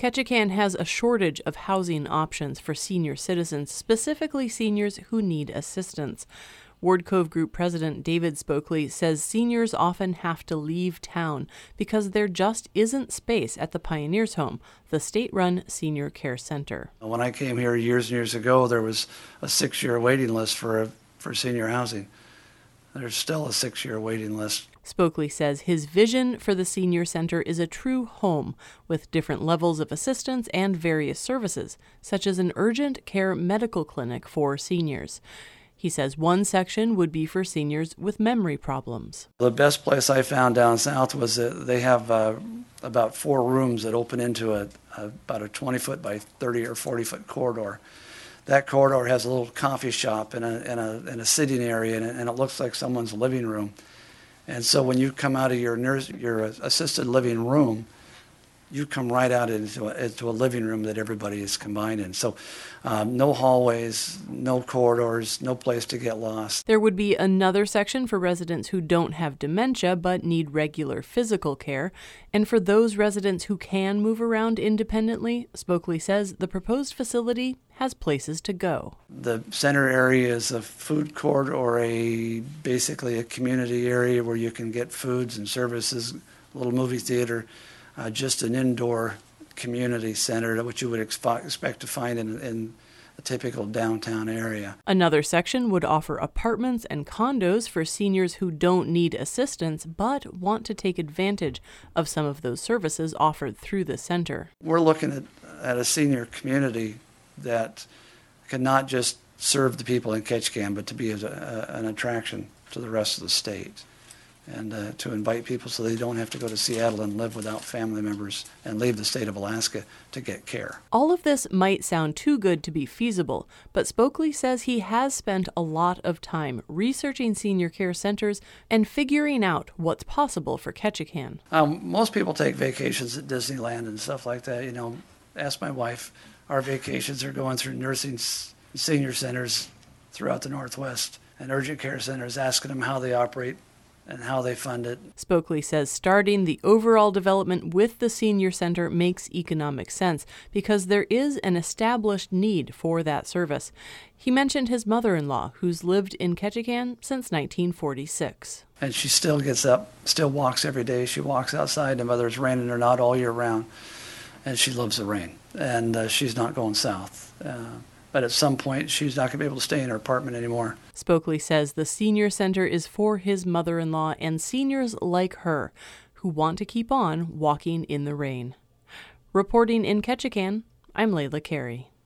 Ketchikan has a shortage of housing options for senior citizens, specifically seniors who need assistance. Ward Cove Group President David Spokley says seniors often have to leave town because there just isn't space at the Pioneers Home, the state-run senior care center. When I came here years and years ago, there was a 6-year waiting list for senior housing. There's still a 6-year waiting list. Spokley says his vision for the senior center is a true home with different levels of assistance and various services, such as an urgent care medical clinic for seniors. He says one section would be for seniors with memory problems. The best place I found down south was that they have about 4 rooms that open into about a 20-foot by 30 or 40-foot corridor. That corridor has a little coffee shop and a sitting area, and it looks like someone's living room. And so when you come out of your assisted living room, you come right out into a living room that everybody is combined in. So no hallways, no corridors, no place to get lost. There would be another section for residents who don't have dementia but need regular physical care. And for those residents who can move around independently, Spokley says the proposed facility has places to go. The center area is a food court or basically a community area where you can get foods and services, a little movie theater, just an indoor community center, which you would expect to find in a typical downtown area. Another section would offer apartments and condos for seniors who don't need assistance but want to take advantage of some of those services offered through the center. We're looking at a senior community that can not just serve the people in Ketchikan, but to be an attraction to the rest of the state. And to invite people so they don't have to go to Seattle and live without family members and leave the state of Alaska to get care. All of this might sound too good to be feasible, but Spokley says he has spent a lot of time researching senior care centers and figuring out what's possible for Ketchikan. Most people take vacations at Disneyland and stuff like that. You know, ask my wife. Our vacations are going through nursing senior centers throughout the Northwest and urgent care centers, asking them how they operate and how they fund it. Spokley says starting the overall development with the senior center makes economic sense because there is an established need for that service. He mentioned his mother-in-law, who's lived in Ketchikan since 1946. And she still gets up, still walks every day. She walks outside, no whether it's raining or not, all year round. And she loves the rain. And she's not going south. But at some point, she's not going to be able to stay in her apartment anymore. Spokley says the senior center is for his mother-in-law and seniors like her who want to keep on walking in the rain. Reporting in Ketchikan, I'm Layla Carey.